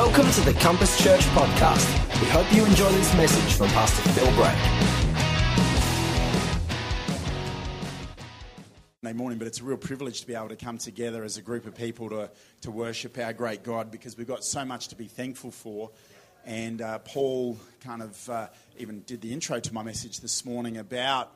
Welcome to the Compass Church podcast. We hope you enjoy this message from Pastor Phil Bray. Morning, but it's a real privilege to be able to come together as a group of people to worship our great God, because we've got so much to be thankful for. And Paul kind of even did the intro to my message this morning about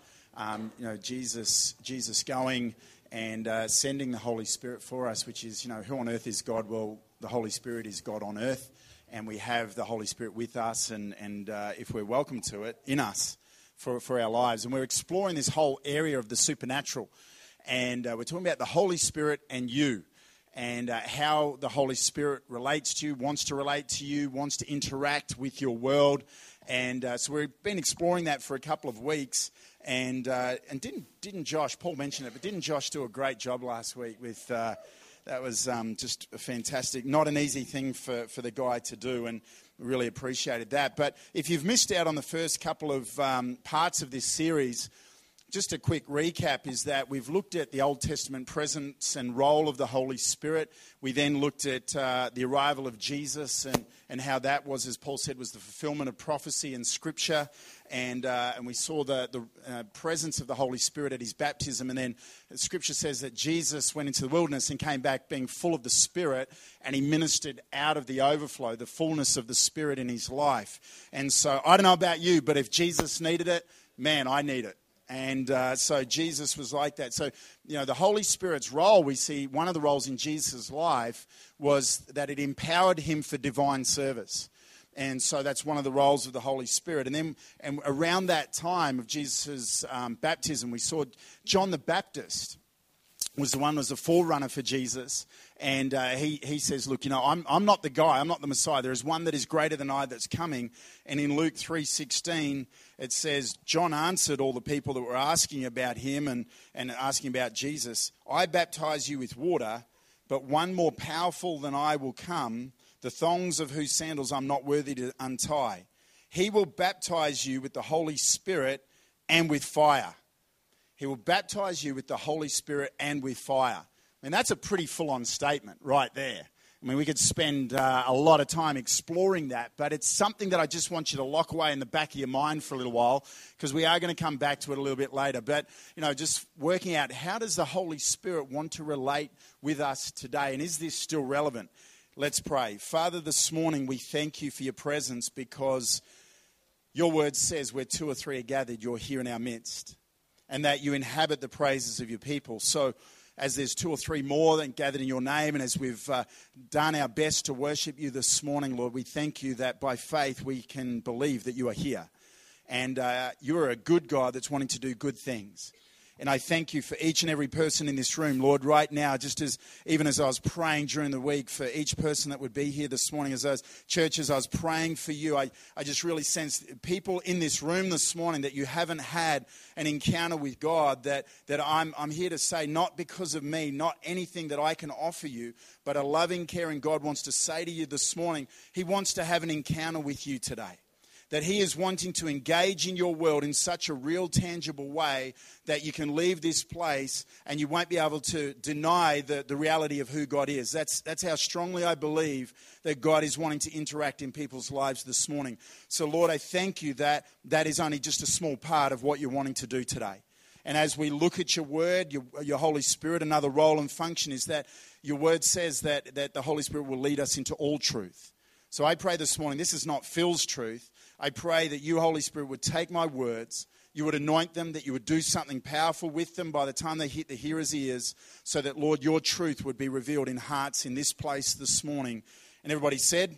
Jesus going and sending the Holy Spirit for us, which is, who on earth is God? Well, the Holy Spirit is God on earth, and we have the Holy Spirit with us, and if we're welcome to it, in us for our lives. And we're exploring this whole area of the supernatural. And we're talking about the Holy Spirit and you, and how the Holy Spirit relates to you, wants to relate to you, wants to interact with your world. And so we've been exploring that for a couple of weeks. And didn't Josh, Paul mentioned it, but didn't Josh do a great job last week with, that was just a fantastic, not an easy thing for the guy to do, and we really appreciated that. But if you've missed out on the first couple of parts of this series, just a quick recap is that we've looked at the Old Testament presence and role of the Holy Spirit. We then looked at the arrival of Jesus and how that was, as Paul said, was the fulfillment of prophecy and Scripture. And we saw the presence of the Holy Spirit at his baptism. And then Scripture says that Jesus went into the wilderness and came back being full of the Spirit, and he ministered out of the overflow, the fullness of the Spirit in his life. And so I don't know about you, but if Jesus needed it, man, I need it. And so Jesus was like that. So, the Holy Spirit's role, we see one of the roles in Jesus' life was that it empowered him for divine service. And so that's one of the roles of the Holy Spirit. And around that time of Jesus' baptism, we saw John the Baptist was a forerunner for Jesus. And he says, look, I'm not the guy, I'm not the Messiah. There is one that is greater than I that's coming. And in Luke 3:16, it says, John answered all the people that were asking about him and asking about Jesus, I baptize you with water, but one more powerful than I will come, the thongs of whose sandals I'm not worthy to untie. He will baptize you with the Holy Spirit and with fire. He will baptize you with the Holy Spirit and with fire. I mean, that's a pretty full-on statement right there. I mean, we could spend a lot of time exploring that, but it's something that I just want you to lock away in the back of your mind for a little while, because we are going to come back to it a little bit later. But, just working out, how does the Holy Spirit want to relate with us today? And is this still relevant? Let's pray. Father, this morning we thank you for your presence, because your word says where two or three are gathered, you're here in our midst, and that you inhabit the praises of your people. So as there's two or three more that gathered in your name, and as we've done our best to worship you this morning, Lord, we thank you that by faith we can believe that you are here. And you are a good God that's wanting to do good things. And I thank you for each and every person in this room, Lord, right now, even as I was praying during the week for each person that would be here this morning, as I was praying for you, I just really sense people in this room this morning that you haven't had an encounter with God, that I'm here to say, not because of me, not anything that I can offer you, but a loving, caring God wants to say to you this morning, he wants to have an encounter with you today. That he is wanting to engage in your world in such a real, tangible way that you can leave this place and you won't be able to deny the reality of who God is. That's how strongly I believe that God is wanting to interact in people's lives this morning. So, Lord, I thank you that is only just a small part of what you're wanting to do today. And as we look at your word, your Holy Spirit, another role and function is that your word says that the Holy Spirit will lead us into all truth. So I pray this morning, this is not Phil's truth. I pray that you, Holy Spirit, would take my words, you would anoint them, that you would do something powerful with them by the time they hit the hearer's ears, so that, Lord, your truth would be revealed in hearts in this place this morning. And everybody said,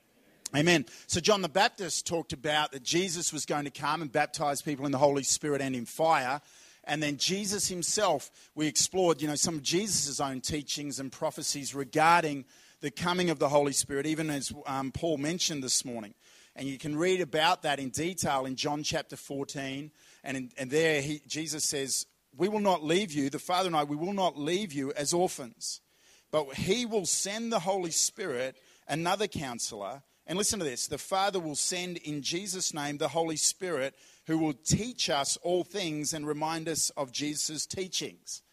amen. So John the Baptist talked about that Jesus was going to come and baptize people in the Holy Spirit and in fire. And then Jesus himself, we explored, some of Jesus' own teachings and prophecies regarding the coming of the Holy Spirit, even as Paul mentioned this morning. And you can read about that in detail in John chapter 14. And there Jesus says, we will not leave you, the Father and I, we will not leave you as orphans. But he will send the Holy Spirit, another counselor. And listen to this, the Father will send in Jesus' name the Holy Spirit, who will teach us all things and remind us of Jesus' teachings.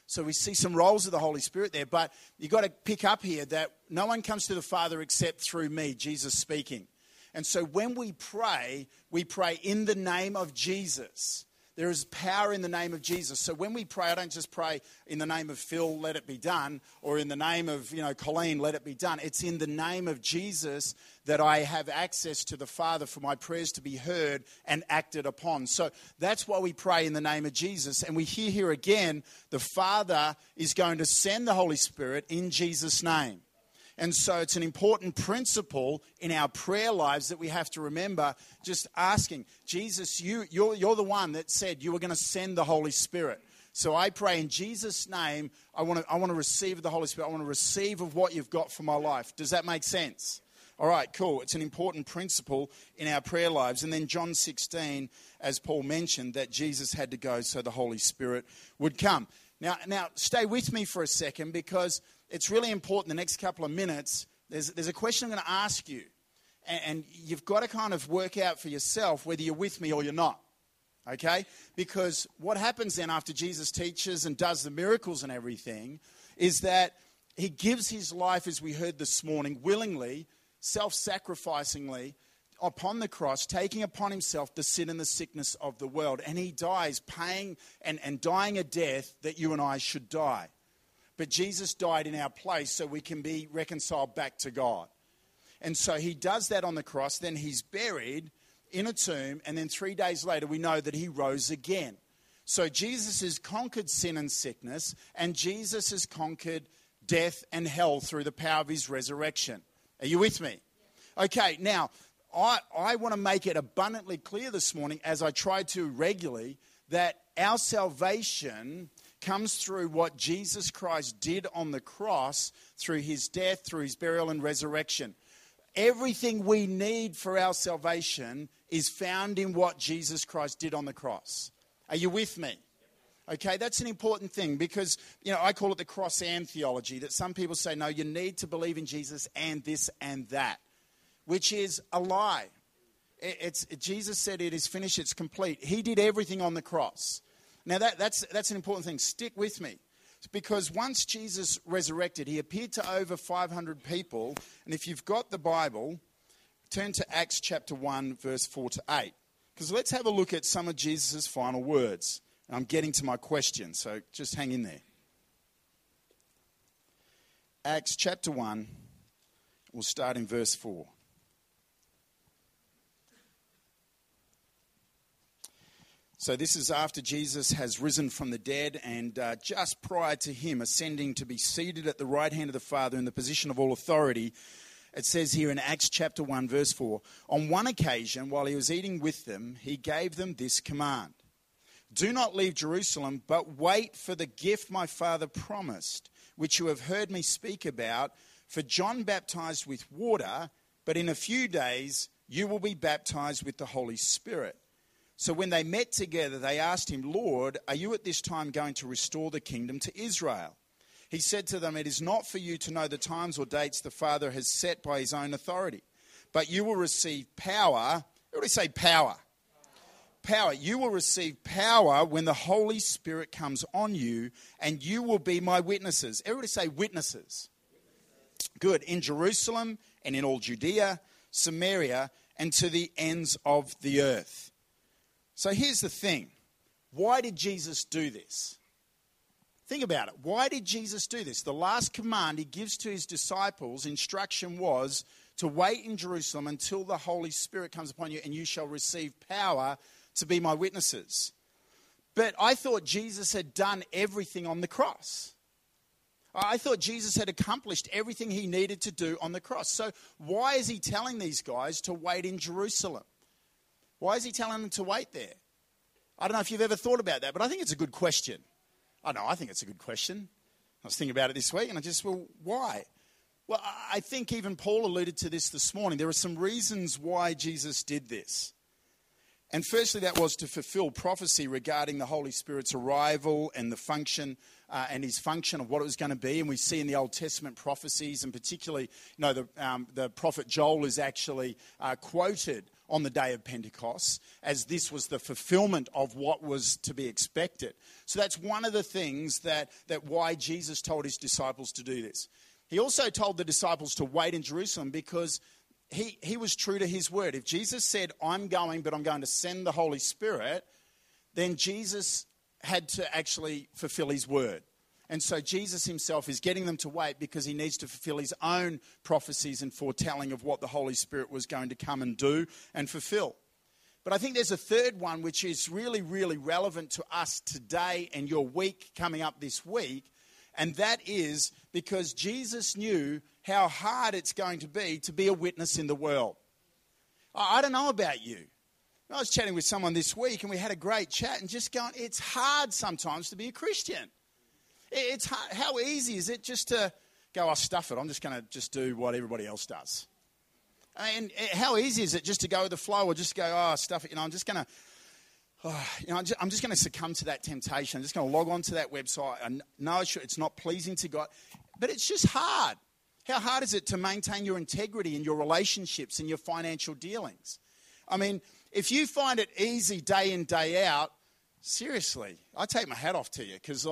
So we see some roles of the Holy Spirit there. But you've got to pick up here that no one comes to the Father except through me, Jesus speaking. And so when we pray in the name of Jesus. There is power in the name of Jesus. So when we pray, I don't just pray in the name of Phil, let it be done, or in the name of, Colleen, let it be done. It's in the name of Jesus that I have access to the Father for my prayers to be heard and acted upon. So that's why we pray in the name of Jesus. And we hear here again, the Father is going to send the Holy Spirit in Jesus' name. And so it's an important principle in our prayer lives that we have to remember, just asking, Jesus, you're the one that said you were going to send the Holy Spirit. So I pray in Jesus' name, I want to receive the Holy Spirit. I want to receive of what you've got for my life. Does that make sense? All right, cool. It's an important principle in our prayer lives. And then John 16, as Paul mentioned, that Jesus had to go so the Holy Spirit would come. Now stay with me for a second, because it's really important the next couple of minutes. There's a question I'm going to ask you. And you've got to kind of work out for yourself whether you're with me or you're not. Okay? Because what happens then after Jesus teaches and does the miracles and everything is that he gives his life, as we heard this morning, willingly, self-sacrificingly, upon the cross, taking upon himself the sin and the sickness of the world. And he dies paying and dying a death that you and I should die. But Jesus died in our place so we can be reconciled back to God. And so he does that on the cross. Then he's buried in a tomb. And then 3 days later, we know that he rose again. So Jesus has conquered sin and sickness. And Jesus has conquered death and hell through the power of his resurrection. Are you with me? Okay, now, I want to make it abundantly clear this morning, as I try to regularly, that our salvation comes through what Jesus Christ did on the cross, through his death, through his burial and resurrection. Everything we need for our salvation is found in what Jesus Christ did on the cross. Are you with me? Okay, that's an important thing, because, I call it the cross and theology, that some people say, no, you need to believe in Jesus and this and that, which is a lie. Jesus said it is finished, it's complete. He did everything on the cross. Now, that's an important thing. Stick with me. Because once Jesus resurrected, he appeared to over 500 people. And if you've got the Bible, turn to Acts chapter 1, verse 4 to 8. Because let's have a look at some of Jesus' final words. And I'm getting to my question, so just hang in there. Acts chapter 1, we'll start in verse 4. So this is after Jesus has risen from the dead, and just prior to him ascending to be seated at the right hand of the Father in the position of all authority. It says here in Acts chapter 1, verse 4, on one occasion, while he was eating with them, he gave them this command. Do not leave Jerusalem, but wait for the gift my Father promised, which you have heard me speak about. For John baptized with water, but in a few days you will be baptized with the Holy Spirit. So when they met together, they asked him, Lord, are you at this time going to restore the kingdom to Israel? He said to them, it is not for you to know the times or dates the Father has set by his own authority, but you will receive power. Everybody say power. Power. You will receive power when the Holy Spirit comes on you, and you will be my witnesses. Everybody say witnesses. Good. In Jerusalem and in all Judea, Samaria, and to the ends of the earth. So here's the thing. Why did Jesus do this? Think about it. Why did Jesus do this? The last command he gives to his disciples, instruction was to wait in Jerusalem until the Holy Spirit comes upon you, and you shall receive power to be my witnesses. But I thought Jesus had done everything on the cross. I thought Jesus had accomplished everything he needed to do on the cross. So why is he telling these guys to wait in Jerusalem? Why is he telling them to wait there? I don't know if you've ever thought about that, but I think it's a good question. I think it's a good question. I was thinking about it this week, and why? Well, I think even Paul alluded to this morning. There are some reasons why Jesus did this. And firstly, that was to fulfill prophecy regarding the Holy Spirit's arrival and the function and his function of what it was going to be. And we see in the Old Testament prophecies, and particularly, the prophet Joel is actually quoted on the day of Pentecost, as this was the fulfillment of what was to be expected. So that's one of the things that why Jesus told his disciples to do this. He also told the disciples to wait in Jerusalem because he was true to his word. If Jesus said, I'm going, but I'm going to send the Holy Spirit, then Jesus had to actually fulfill his word. And so Jesus himself is getting them to wait because he needs to fulfill his own prophecies and foretelling of what the Holy Spirit was going to come and do and fulfill. But I think there's a third one which is really, really relevant to us today and your week coming up this week. And that is because Jesus knew how hard it's going to be a witness in the world. I don't know about you. I was chatting with someone this week and we had a great chat and just going, it's hard sometimes to be a Christian. It's hard. How easy is it just to go, stuff it, I'm just going to just do what everybody else does. And how easy is it just to go with the flow or just go, stuff it, I'm just going to, I'm just going to succumb to that temptation. I'm just going to log on to that website. I know it's not pleasing to God, but it's just hard. How hard is it to maintain your integrity in your relationships and your financial dealings? I mean, if you find it easy day in, day out, seriously, I take my hat off to you because,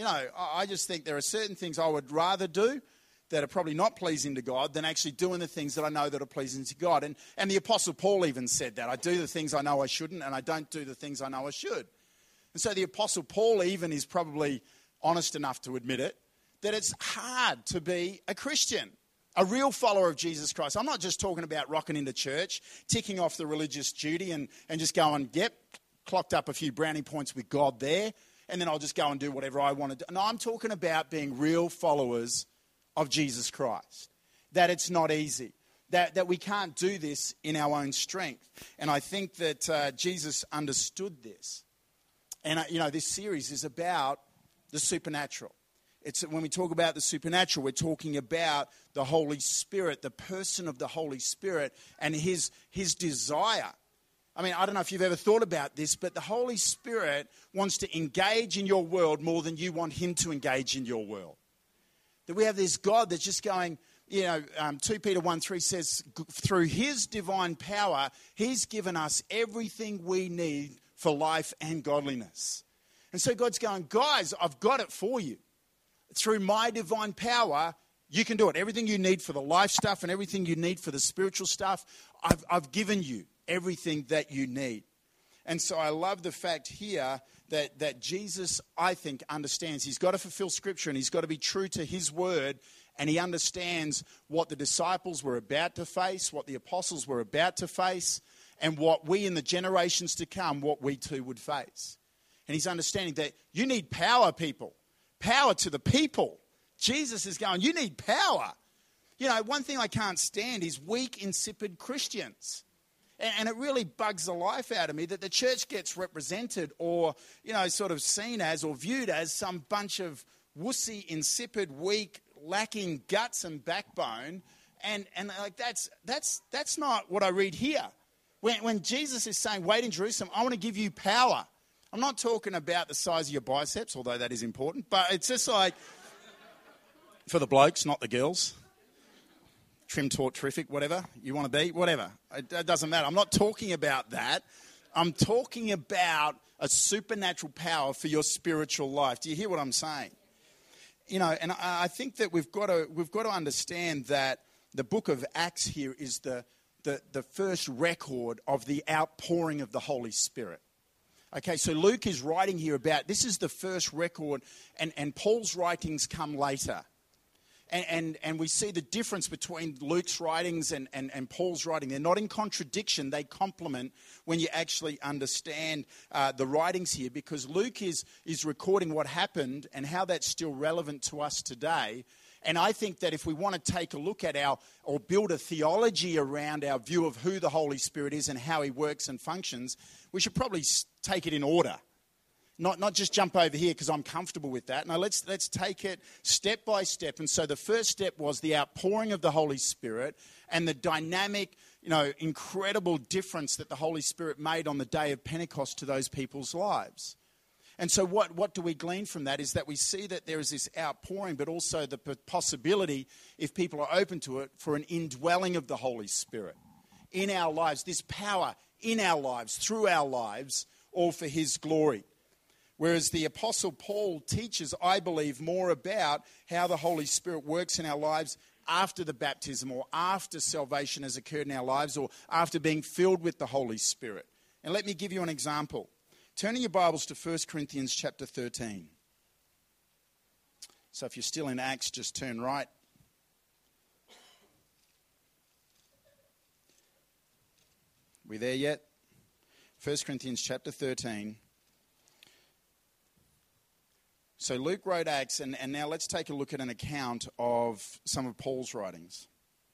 I just think there are certain things I would rather do that are probably not pleasing to God than actually doing the things that I know that are pleasing to God. And the Apostle Paul even said that. I do the things I know I shouldn't, and I don't do the things I know I should. And so the Apostle Paul even is probably honest enough to admit it, that it's hard to be a Christian, a real follower of Jesus Christ. I'm not just talking about rocking into church, ticking off the religious duty and just going, clocked up a few brownie points with God there, and then I'll just go and do whatever I want to do. No, I'm talking about being real followers of Jesus Christ, that it's not easy, that we can't do this in our own strength. And I think that Jesus understood this. And, this series is about the supernatural. When we talk about the supernatural, we're talking about the Holy Spirit, the person of the Holy Spirit, and his desire. I mean, I don't know if you've ever thought about this, but the Holy Spirit wants to engage in your world more than you want him to engage in your world. That we have this God that's just going, 2 Peter 1:3 says, through his divine power, he's given us everything we need for life and godliness. And so God's going, guys, I've got it for you. Through my divine power, you can do it. Everything you need for the life stuff and everything you need for the spiritual stuff, I've given you everything that you need. And so I love the fact here that Jesus, I think, understands he's got to fulfill Scripture and he's got to be true to his word, and he understands what the disciples were about to face, what the apostles were about to face, and what we in the generations to come, what we too would face. And he's understanding that you need power, people. Power to the people. Jesus is going, you need power. One thing I can't stand is weak, insipid Christians. And it really bugs the life out of me that the church gets represented or, sort of seen as or viewed as some bunch of wussy, insipid, weak, lacking guts and backbone. And that's not what I read here. When Jesus is saying, wait in Jerusalem, I want to give you power. I'm not talking about the size of your biceps, although that is important, but it's just like, for the blokes, not the girls. Trim, taut, terrific, whatever you want to be, whatever. It doesn't matter. I'm not talking about that. I'm talking about a supernatural power for your spiritual life. Do you hear what I'm saying? And I think that we've got to understand that the book of Acts here is the first record of the outpouring of the Holy Spirit. Okay, so Luke is writing here about, this is the first record, and Paul's writings come later. And we see the difference between Luke's writings and Paul's writing. They're not in contradiction, they complement when you actually understand the writings here, because Luke is recording what happened and how that's still relevant to us today. And I think that if we want to take a look at or build a theology around our view of who the Holy Spirit is and how he works and functions, we should probably take it in order. Not just jump over here because I'm comfortable with that. No, let's take it step by step. And so the first step was the outpouring of the Holy Spirit and the dynamic, incredible difference that the Holy Spirit made on the day of Pentecost to those people's lives. And so what do we glean from that is that we see that there is this outpouring, but also the possibility, if people are open to it, for an indwelling of the Holy Spirit. in our lives, this power in our lives, through our lives, all for his glory. Whereas the Apostle Paul teaches, I believe, more about how the Holy Spirit works in our lives after the baptism or after salvation has occurred in our lives or after being filled with the Holy Spirit. And let me give you an example. Turning your Bibles to 1 Corinthians chapter 13. So if you're still in Acts, just turn right. We there yet? 1 Corinthians chapter 13. So Luke wrote Acts, and now let's take a look at an account of some of Paul's writings.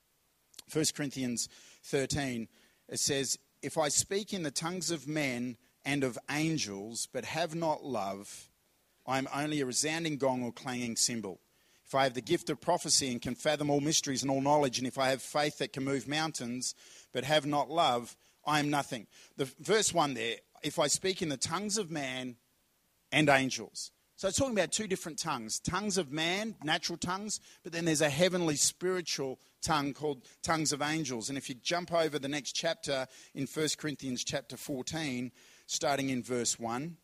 1 Corinthians 13, it says, if I speak in the tongues of men and of angels, but have not love, I am only a resounding gong or clanging cymbal. If I have the gift of prophecy and can fathom all mysteries and all knowledge, and if I have faith that can move mountains, but have not love, I am nothing. The verse 1 there, if I speak in the tongues of man and angels. So it's talking about two different tongues. Tongues of man, natural tongues, but then there's a heavenly spiritual tongue called tongues of angels. And if you jump over the next chapter in 1 Corinthians chapter 14, starting in verse 1,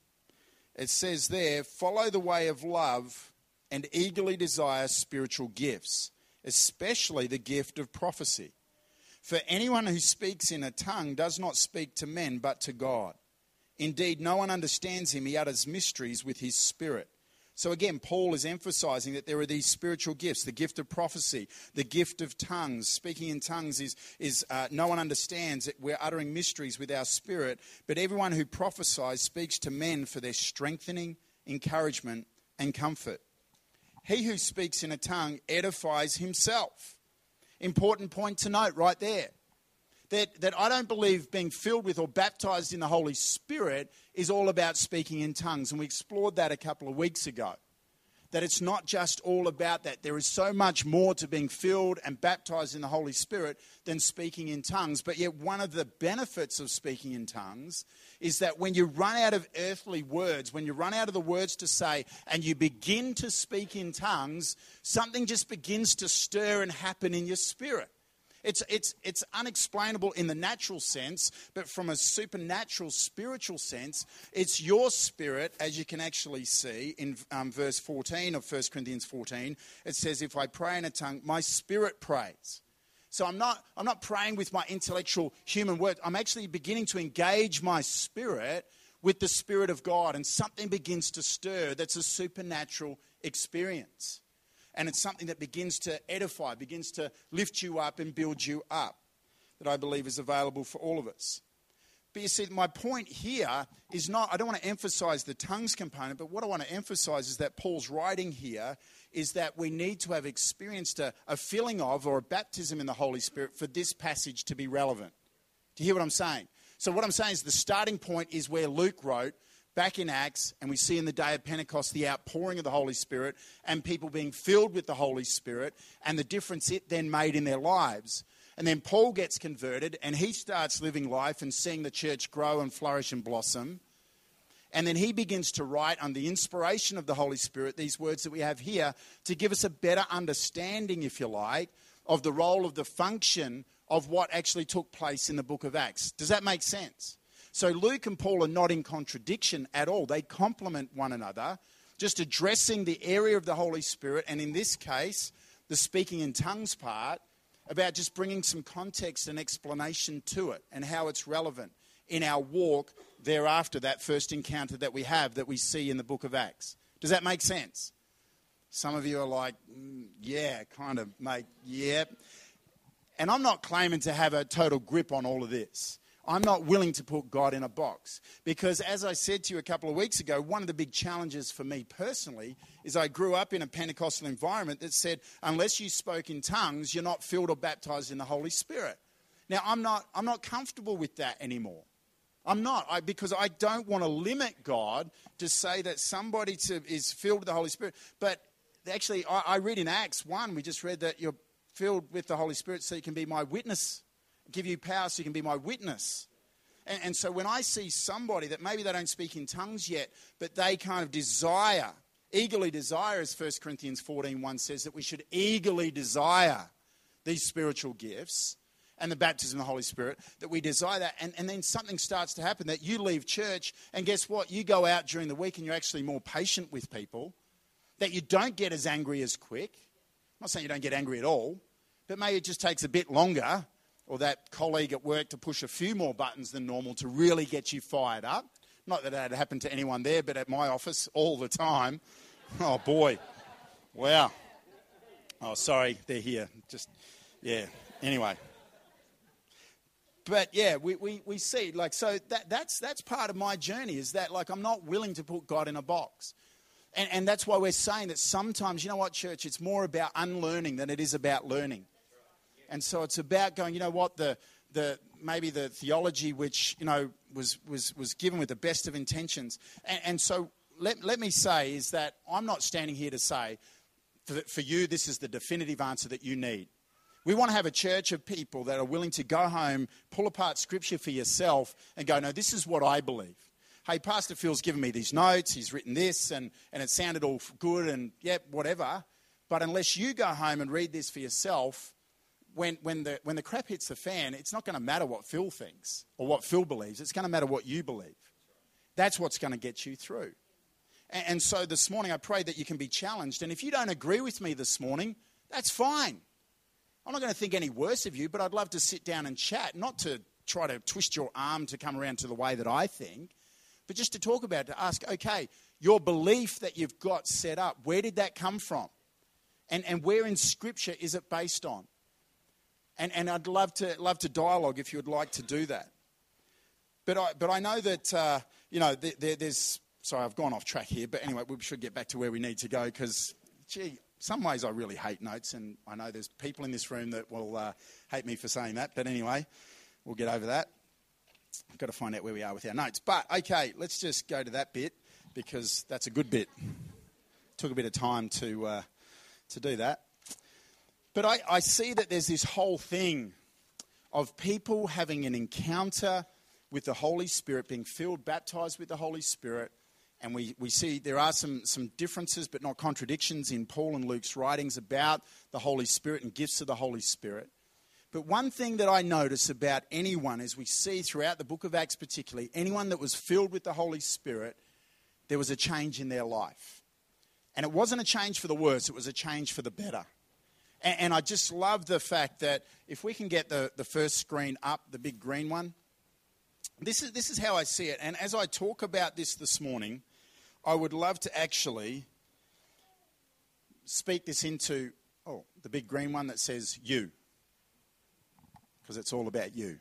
it says there, follow the way of love and eagerly desire spiritual gifts, especially the gift of prophecy. For anyone who speaks in a tongue does not speak to men but to God. Indeed, no one understands him. He utters mysteries with his spirit. So again, Paul is emphasizing that there are these spiritual gifts, the gift of prophecy, the gift of tongues. Speaking in tongues is no one understands it. We're uttering mysteries with our spirit. But everyone who prophesies speaks to men for their strengthening, encouragement, and comfort. He who speaks in a tongue edifies himself. Important point to note right there. That I don't believe being filled with or baptized in the Holy Spirit is all about speaking in tongues. And we explored that a couple of weeks ago. That it's not just all about that. There is so much more to being filled and baptized in the Holy Spirit than speaking in tongues. But yet one of the benefits of speaking in tongues is that when you run out of earthly words, when you run out of the words to say and you begin to speak in tongues, something just begins to stir and happen in your spirit. It's unexplainable in the natural sense, but from a supernatural spiritual sense, it's your spirit, as you can actually see in verse 14 of 1 Corinthians 14. It says, if I pray in a tongue, my spirit prays. So I'm not praying with my intellectual human words. I'm actually beginning to engage my spirit with the Spirit of God, and something begins to stir. That's a supernatural experience. And it's something that begins to edify, begins to lift you up and build you up, that I believe is available for all of us. But you see, my point here is not, I don't want to emphasize the tongues component, but what I want to emphasize is that Paul's writing here is that we need to have experienced a filling of or a baptism in the Holy Spirit for this passage to be relevant. Do you hear what I'm saying? So what I'm saying is the starting point is where Luke wrote, back in Acts, and we see in the day of Pentecost the outpouring of the Holy Spirit and people being filled with the Holy Spirit and the difference it then made in their lives. And then Paul gets converted and he starts living life and seeing the church grow and flourish and blossom. And then he begins to write on the inspiration of the Holy Spirit these words that we have here to give us a better understanding, if you like, of the role of the function of what actually took place in the book of Acts. Does that make sense? So Luke and Paul are not in contradiction at all. They complement one another, just addressing the area of the Holy Spirit, and in this case, the speaking in tongues part, about just bringing some context and explanation to it and how it's relevant in our walk thereafter, that first encounter that we have, that we see in the book of Acts. Does that make sense? Some of you are like, yeah, kind of, mate, yeah. And I'm not claiming to have a total grip on all of this. I'm not willing to put God in a box because, as I said to you a couple of weeks ago, one of the big challenges for me personally is I grew up in a Pentecostal environment that said, unless you spoke in tongues, you're not filled or baptized in the Holy Spirit. Now, I'm not comfortable with that anymore. I'm not, because I don't want to limit God to say that somebody is filled with the Holy Spirit. But actually, I read in Acts 1, we just read that you're filled with the Holy Spirit so you can be my witness. Give you power so you can be my witness. And so when I see somebody that maybe they don't speak in tongues yet, but they kind of desire, eagerly desire, as 1 Corinthians 14:1 says, that we should eagerly desire these spiritual gifts. and the baptism of the Holy Spirit, that we desire that, and then something starts to happen, that you leave church, and guess what? You go out during the week and you're actually more patient with people, that you don't get as angry as quick. I'm not saying you don't get angry at all, but maybe it just takes a bit longer, or that colleague at work to push a few more buttons than normal to really get you fired up. Not that had happened to anyone there, but at my office all the time. Oh, boy. Wow. Oh, sorry, they're here. Anyway. But, yeah, we see, like, so that's part of my journey, is that, like, I'm not willing to put God in a box. And that's why we're saying that sometimes, you know what, church, it's more about unlearning than it is about learning. And so it's about going, you know what, maybe the theology which, you know, was given with the best of intentions. And so let me say is that I'm not standing here to say, for you, this is the definitive answer that you need. We want to have a church of people that are willing to go home, pull apart Scripture for yourself and go, no, this is what I believe. Hey, Pastor Phil's given me these notes, he's written this, and it sounded all good and, whatever. But unless you go home and read this for yourself, when the crap hits the fan, it's not going to matter what Phil thinks or what Phil believes. It's going to matter what you believe. That's what's going to get you through. And so this morning I pray that you can be challenged. And if you don't agree with me this morning, that's fine. I'm not going to think any worse of you, but I'd love to sit down and chat, not to try to twist your arm to come around to the way that I think, but just to talk about it, to ask, okay, your belief that you've got set up, where did that come from? And where in Scripture is it based on? And I'd love to dialogue if you would like to do that. But I know that, there's... Sorry, I've gone off track here. But anyway, we should get back to where we need to go because, some ways I really hate notes. And I know there's people in this room that will hate me for saying that. But anyway, we'll get over that. I've got to find out where we are with our notes. But, okay, let's just go to that bit because that's a good bit. Took a bit of time to do that. But I see that there's this whole thing of people having an encounter with the Holy Spirit, being filled, baptized with the Holy Spirit. And we see there are some differences but not contradictions in Paul and Luke's writings about the Holy Spirit and gifts of the Holy Spirit. But one thing that I notice about anyone, as we see throughout the book of Acts particularly, anyone that was filled with the Holy Spirit, there was a change in their life. And it wasn't a change for the worse, it was a change for the better. And I just love the fact that if we can get the first screen up, the big green one, this is how I see it. And as I talk about this morning, I would love to actually speak this into, the big green one that says you. Because it's all about you.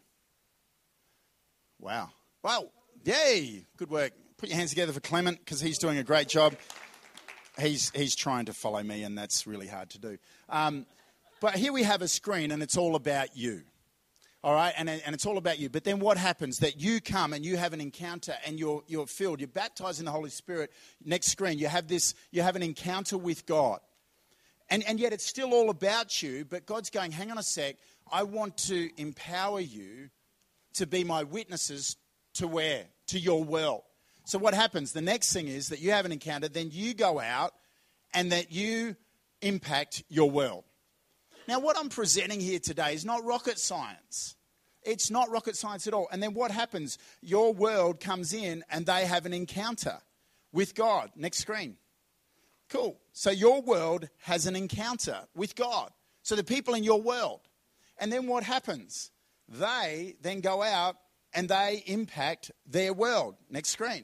Wow. Well, yay. Good work. Put your hands together for Clement because he's doing a great job. He's trying to follow me and that's really hard to do. But here we have a screen and it's all about you. All right, and it's all about you. But then what happens? That you come and you have an encounter and you're filled. You're baptized in the Holy Spirit. Next screen, you have an encounter with God. And yet it's still all about you, but God's going, hang on a sec, I want to empower you to be my witnesses to where? To your world. So what happens? The next thing is that you have an encounter, then you go out and that you impact your world. Now, what I'm presenting here today is not rocket science. It's not rocket science at all. And then what happens? Your world comes in and they have an encounter with God. Next screen. Cool. So your world has an encounter with God. So the people in your world. And then what happens? They then go out and they impact their world. Next screen.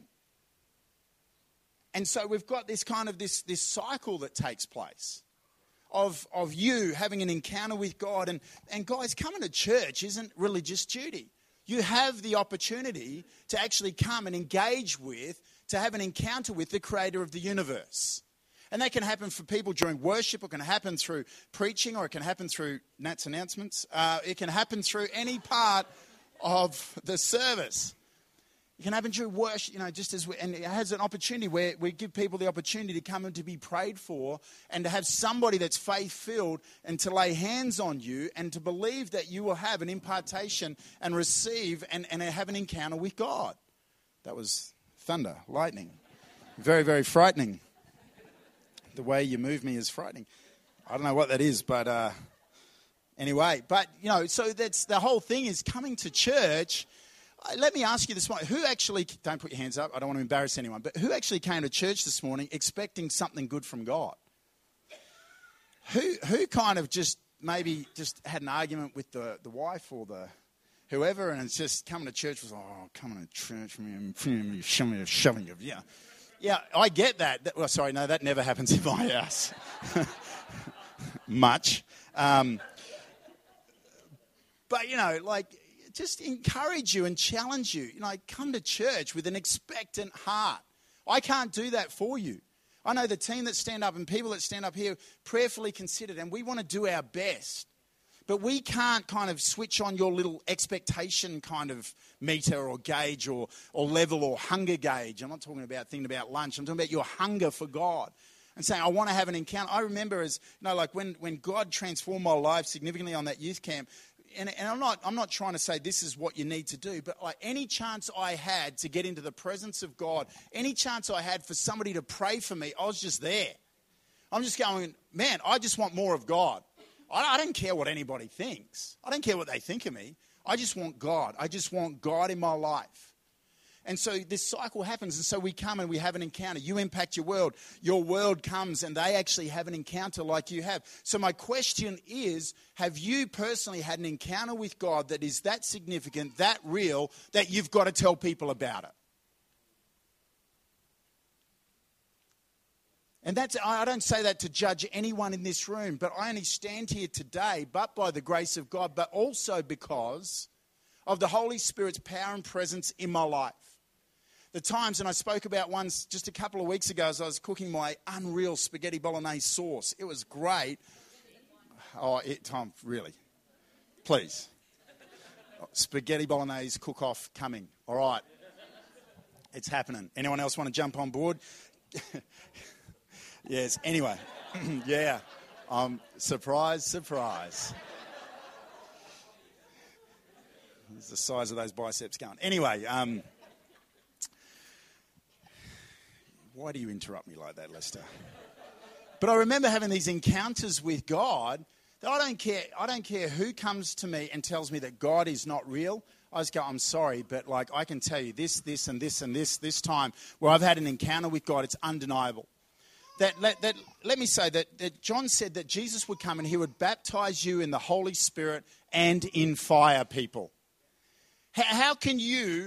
And so we've got this kind of this cycle that takes place. Of you having an encounter with God. And guys, coming to church isn't religious duty. You have the opportunity to actually come and engage with, to have an encounter with the creator of the universe. And that can happen for people during worship, or it can happen through preaching, or it can happen through Nat's announcements. It can happen through any part of the service. It can happen during worship, and it has an opportunity where we give people the opportunity to come and to be prayed for and to have somebody that's faith-filled and to lay hands on you and to believe that you will have an impartation and receive and have an encounter with God. That was thunder, lightning. Very, very frightening. The way you move me is frightening. I don't know what that is, but Anyway, but, so that's the whole thing is coming to church. Let me ask you this morning, who actually, don't put your hands up, I don't want to embarrass anyone, but who actually came to church this morning expecting something good from God? Who kind of just maybe just had an argument with the wife or the whoever, and it's just coming to church was, coming to church, shoving of, yeah. Yeah, I get that. That never happens in my house. Much. But, just encourage you and challenge you. Come to church with an expectant heart. I can't do that for you. I know the team that stand up and people that stand up here prayerfully considered, and we want to do our best. But we can't kind of switch on your little expectation kind of meter or gauge or level or hunger gauge. I'm not talking about thinking about lunch. I'm talking about your hunger for God. And saying, I want to have an encounter. I remember when God transformed my life significantly on that youth camp, and I'm not trying to say this is what you need to do, but like any chance I had to get into the presence of God, any chance I had for somebody to pray for me, I was just there. I'm just going, man, I just want more of God. I don't care what anybody thinks. I don't care what they think of me. I just want God. I just want God in my life. And so this cycle happens, and so we come and we have an encounter. You impact your world comes and they actually have an encounter like you have. So my question is, have you personally had an encounter with God that is that significant, that real, that you've got to tell people about it? And I don't say that to judge anyone in this room, but I only stand here today, but by the grace of God, but also because of the Holy Spirit's power and presence in my life. The times, and I spoke about one just a couple of weeks ago as I was cooking my unreal spaghetti bolognese sauce. It was great. Tom, really? Please. Spaghetti bolognese cook-off coming. All right. It's happening. Anyone else want to jump on board? Yes, anyway. Yeah. Surprise. It's the size of those biceps going. Anyway, why do you interrupt me like that, Lester? But I remember having these encounters with God that I don't care who comes to me and tells me that God is not real. I just go, I'm sorry, but I can tell you this and this time where I've had an encounter with God, it's undeniable. Let me say that John said that Jesus would come and he would baptize you in the Holy Spirit and in fire, people. How can you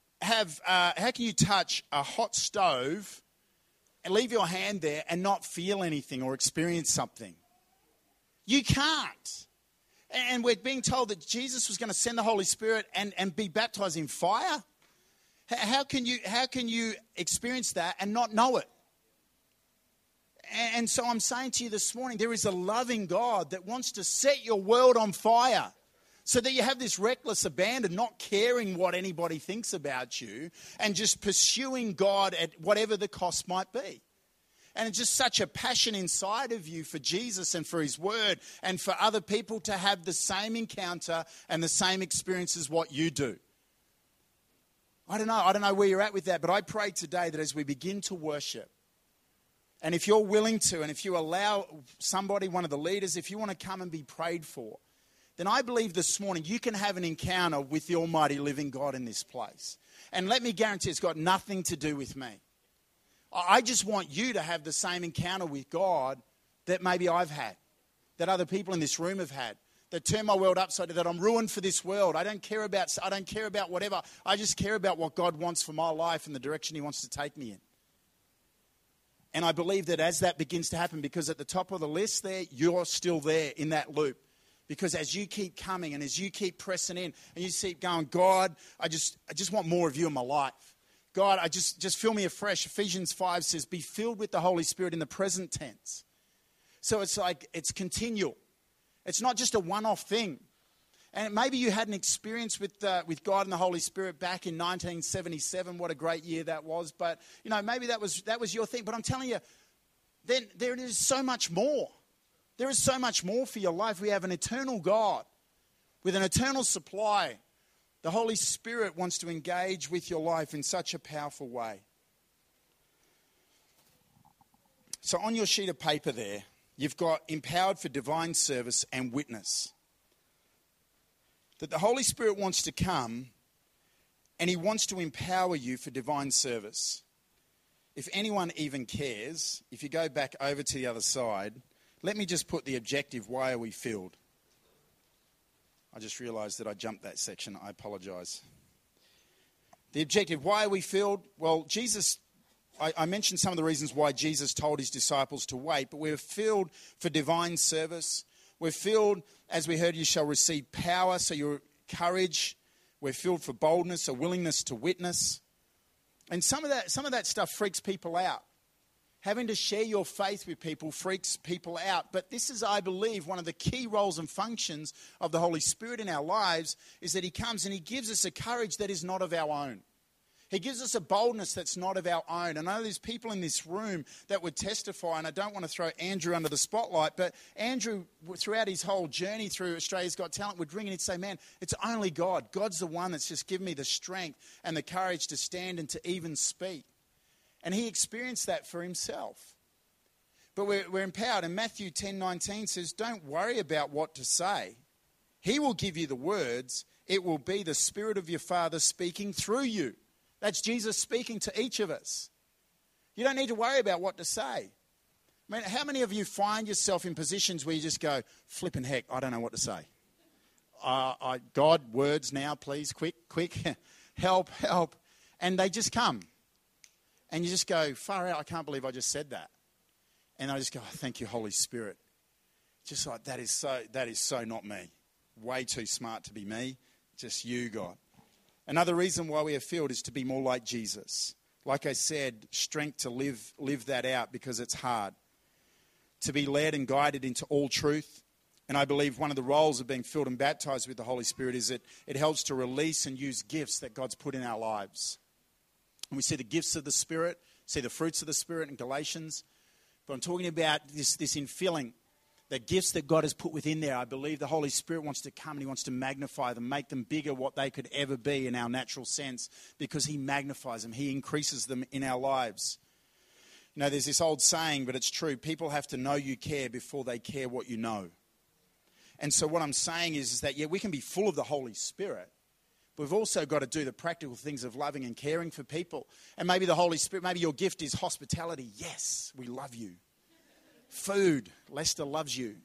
touch a hot stove and leave your hand there and not feel anything or experience something? You can't. And we're being told that Jesus was going to send the Holy Spirit and be baptized in fire. How can you experience that and not know it? And so I'm saying to you this morning, there is a loving God that wants to set your world on fire so that you have this reckless abandon, not caring what anybody thinks about you and just pursuing God at whatever the cost might be. And it's just such a passion inside of you for Jesus and for his word and for other people to have the same encounter and the same experience as what you do. I don't know where you're at with that, but I pray today that as we begin to worship, and if you're willing to, and if you allow somebody, one of the leaders, if you want to come and be prayed for, then I believe this morning you can have an encounter with the almighty living God in this place. And let me guarantee it's got nothing to do with me. I just want you to have the same encounter with God that maybe I've had, that other people in this room have had, that turn my world upside down, that I'm ruined for this world. I don't care about whatever. I just care about what God wants for my life and the direction he wants to take me in. And I believe that as that begins to happen, because at the top of the list there, you're still there in that loop. Because as you keep coming and as you keep pressing in and you keep going, God, I just want more of you in my life. God, I just fill me afresh. Ephesians 5 says, be filled with the Holy Spirit in the present tense. So it's continual. It's not just a one-off thing. And maybe you had an experience with God and the Holy Spirit back in 1977. What a great year that was. But, maybe that was your thing. But I'm telling you, then there is so much more. There is so much more for your life. We have an eternal God with an eternal supply. The Holy Spirit wants to engage with your life in such a powerful way. So on your sheet of paper there, you've got empowered for divine service and witness. that the Holy Spirit wants to come and he wants to empower you for divine service. If anyone even cares, if you go back over to the other side, let me just put the objective, why are we filled? I just realised that I jumped that section. I apologise. The objective, why are we filled? Well, I mentioned some of the reasons why Jesus told his disciples to wait, but we're filled for divine service. We're filled, as we heard, you shall receive power, so your courage. We're filled for boldness, a willingness to witness. And some of that stuff freaks people out. Having to share your faith with people freaks people out. But this is, I believe, one of the key roles and functions of the Holy Spirit in our lives, is that he comes and he gives us a courage that is not of our own. He gives us a boldness that's not of our own. And I know there's people in this room that would testify, and I don't want to throw Andrew under the spotlight, but Andrew, throughout his whole journey through Australia's Got Talent, would ring and he'd say, man, it's only God. God's the one that's just given me the strength and the courage to stand and to even speak. And he experienced that for himself. But we're empowered. And Matthew 10:19 says, don't worry about what to say. He will give you the words. It will be the Spirit of your Father speaking through you. That's Jesus speaking to each of us. You don't need to worry about what to say. I mean, how many of you find yourself in positions where you just go, flipping heck, I don't know what to say. God, words now, please, quick, help. And they just come. And you just go, far out, I can't believe I just said that. And I just go, thank you, Holy Spirit. Just like, that is so not me. Way too smart to be me. Just you, God. Another reason why we are filled is to be more like Jesus. Like I said, strength to live that out because it's hard. To be led and guided into all truth. And I believe one of the roles of being filled and baptized with the Holy Spirit is it helps to release and use gifts that God's put in our lives. And we see the gifts of the Spirit, see the fruits of the Spirit in Galatians. But I'm talking about this infilling. The gifts that God has put within there, I believe the Holy Spirit wants to come and he wants to magnify them, make them bigger what they could ever be in our natural sense, because he magnifies them, he increases them in our lives. You know, there's this old saying, but it's true, people have to know you care before they care what you know. And so what I'm saying is that, yeah, we can be full of the Holy Spirit, but we've also got to do the practical things of loving and caring for people. And maybe the Holy Spirit, maybe your gift is hospitality. Yes, we love you. Food, Lester loves you.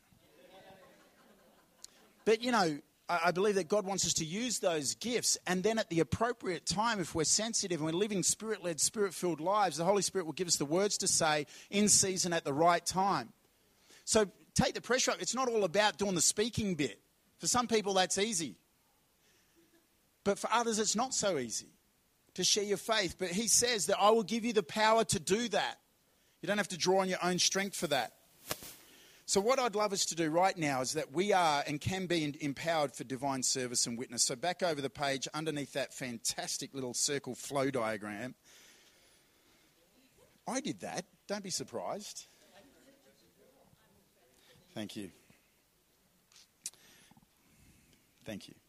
But, you know, I believe that God wants us to use those gifts, and then at the appropriate time, if we're sensitive and we're living Spirit-led, Spirit-filled lives, the Holy Spirit will give us the words to say in season at the right time. So take the pressure off. It's not all about doing the speaking bit. For some people, that's easy. But for others, it's not so easy to share your faith. But he says that I will give you the power to do that. You don't have to draw on your own strength for that. So what I'd love us to do right now is that we are and can be empowered for divine service and witness. So back over the page, underneath that fantastic little circle flow diagram. I did that. Don't be surprised. Thank you. Thank you.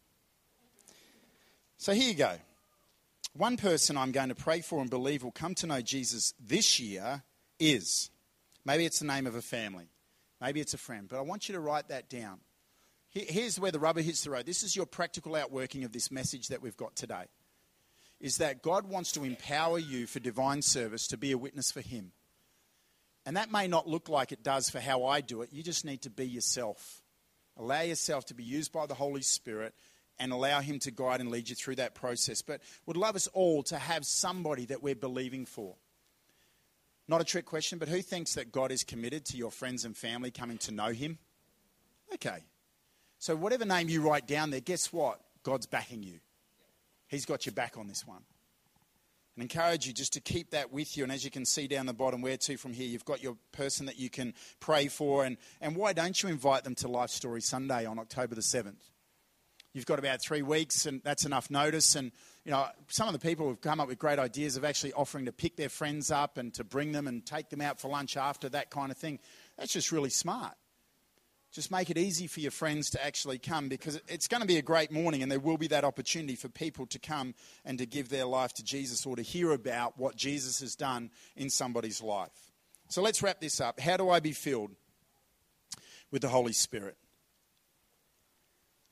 So here you go. One person I'm going to pray for and believe will come to know Jesus this year is, maybe it's the name of a family. Maybe it's a friend, but I want you to write that down. Here's where the rubber hits the road. This is your practical outworking of this message that we've got today. Is that God wants to empower you for divine service to be a witness for him. And that may not look like it does for how I do it. You just need to be yourself. Allow yourself to be used by the Holy Spirit and allow him to guide and lead you through that process. But would love us all to have somebody that we're believing for. Not a trick question, but who thinks that God is committed to your friends and family coming to know him? Okay. So whatever name you write down there, guess what? God's backing you. He's got your back on this one. And encourage you just to keep that with you. And as you can see down the bottom, where to from here, you've got your person that you can pray for. And why don't you invite them to Life Story Sunday on October the 7th? You've got about 3 weeks, and that's enough notice. And, you know, some of the people who've come up with great ideas of actually offering to pick their friends up and to bring them and take them out for lunch after, that kind of thing. That's just really smart. Just make it easy for your friends to actually come, because it's going to be a great morning, and there will be that opportunity for people to come and to give their life to Jesus or to hear about what Jesus has done in somebody's life. So let's wrap this up. How do I be filled with the Holy Spirit?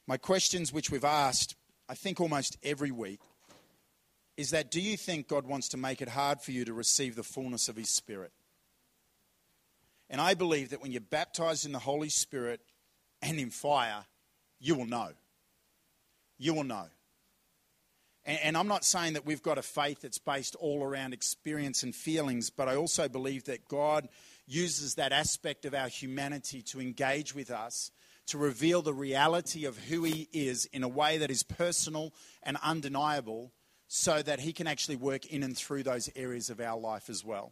My questions, which we've asked, I think almost every week, is that do you think God wants to make it hard for you to receive the fullness of His Spirit? And I believe that when you're baptized in the Holy Spirit and in fire, you will know. You will know. And I'm not saying that we've got a faith that's based all around experience and feelings, but I also believe that God uses that aspect of our humanity to engage with us, to reveal the reality of who He is in a way that is personal and undeniable, so that He can actually work in and through those areas of our life as well.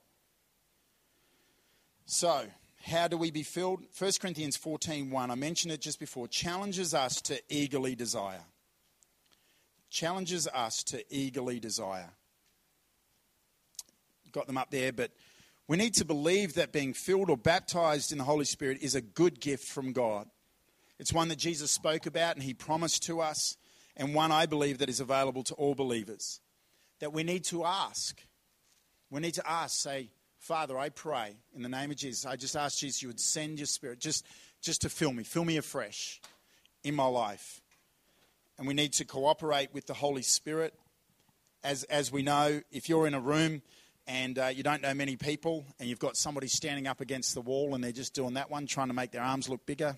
So, how do we be filled? 1 Corinthians 14:1, I mentioned it just before, challenges us to eagerly desire. Challenges us to eagerly desire. Got them up there, but we need to believe that being filled or baptized in the Holy Spirit is a good gift from God. It's one that Jesus spoke about and He promised to us, and one I believe that is available to all believers. That we need to ask. We need to ask, say, Father, I pray in the name of Jesus. I just ask Jesus you would send your Spirit just to fill me afresh in my life. And we need to cooperate with the Holy Spirit. As we know, if you're in a room and you don't know many people and you've got somebody standing up against the wall and they're just doing that one, trying to make their arms look bigger,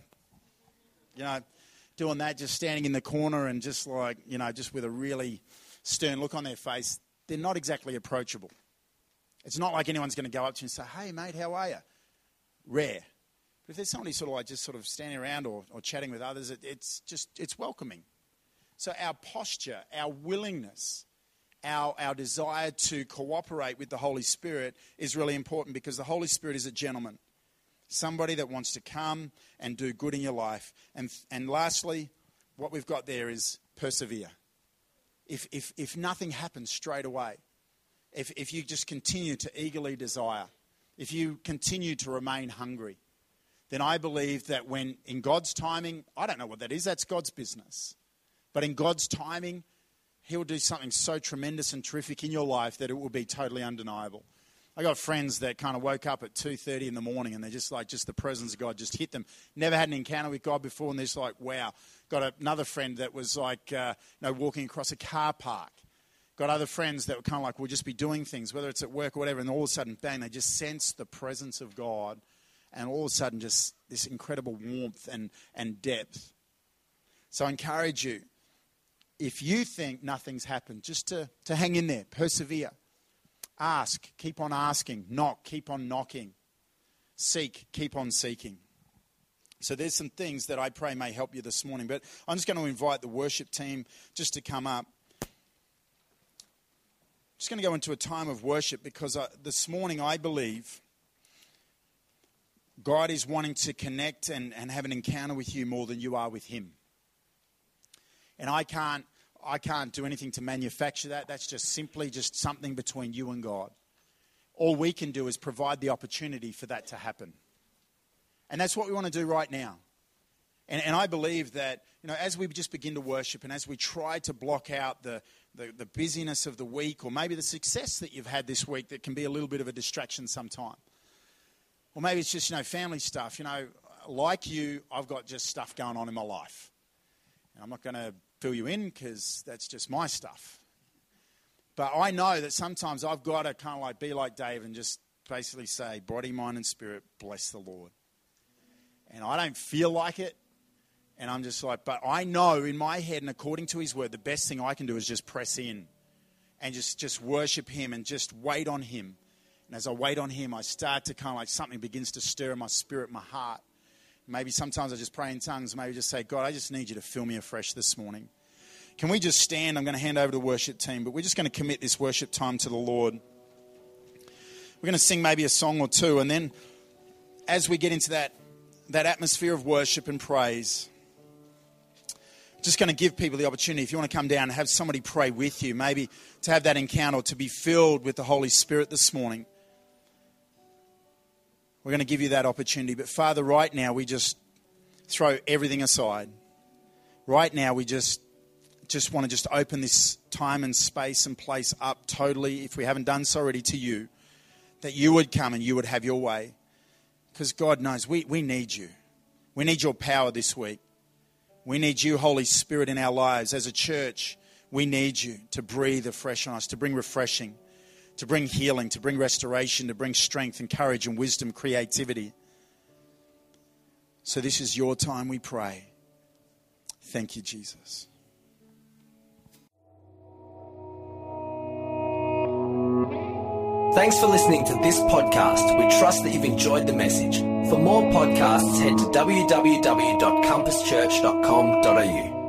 doing that, just standing in the corner and just with a really stern look on their face, they're not exactly approachable. It's not like anyone's going to go up to you and say, hey, mate, how are you? Rare. But if there's somebody sort of standing around or chatting with others, it's welcoming. So our posture, our willingness, our desire to cooperate with the Holy Spirit is really important, because the Holy Spirit is a gentleman. Somebody that wants to come and do good in your life. And lastly, what we've got there is persevere. If nothing happens straight away, if you just continue to eagerly desire, if you continue to remain hungry, then I believe that when in God's timing, I don't know what that is, that's God's business. But in God's timing, He'll do something so tremendous and terrific in your life that it will be totally undeniable. I got friends that kind of woke up at 2:30 in the morning and they're just the presence of God just hit them. Never had an encounter with God before, and they're just like, wow. Got another friend that was walking across a car park. Got other friends that were kind of like, we'll just be doing things, whether it's at work or whatever, and all of a sudden, bang, they just sense the presence of God, and all of a sudden just this incredible warmth and depth. So I encourage you, if you think nothing's happened, just to hang in there, persevere. Ask, keep on asking. Knock, keep on knocking. Seek, keep on seeking. So there's some things that I pray may help you this morning, but I'm just going to invite the worship team just to come up. Just going to go into a time of worship, because this morning I believe God is wanting to connect and have an encounter with you more than you are with Him. And I can't do anything to manufacture that. That's just simply something between you and God. All we can do is provide the opportunity for that to happen. And that's what we want to do right now. And I believe that, as we just begin to worship and as we try to block out the busyness of the week, or maybe the success that you've had this week that can be a little bit of a distraction sometime. Or maybe it's just, family stuff. Like you, I've got just stuff going on in my life. And I'm not going to fill you in, because that's just my stuff. But I know that sometimes I've got to kind of be like Dave and just basically say, body, mind, and spirit, bless the Lord. And I don't feel like it. And I'm just but I know in my head and according to His word, the best thing I can do is just press in and just worship Him and just wait on Him. And as I wait on Him, I start to kind of something begins to stir in my spirit, my heart. Maybe sometimes I just pray in tongues. Maybe just say, God, I just need you to fill me afresh this morning. Can we just stand? I'm going to hand over to the worship team, but we're just going to commit this worship time to the Lord. We're going to sing maybe a song or two, and then as we get into that atmosphere of worship and praise, just going to give people the opportunity, if you want to come down and have somebody pray with you, maybe to have that encounter, to be filled with the Holy Spirit this morning. We're going to give you that opportunity. But Father, right now we just throw everything aside. Right now we just want to open this time and space and place up totally, if we haven't done so already, to you. That you would come and you would have your way. Because God knows we need you. We need your power this week. We need you, Holy Spirit, in our lives. As a church, we need you to breathe afresh on us, to bring refreshing, to bring healing, to bring restoration, to bring strength and courage and wisdom, creativity. So this is your time, we pray. Thank you, Jesus. Thanks for listening to this podcast. We trust that you've enjoyed the message. For more podcasts, head to www.compasschurch.com.au.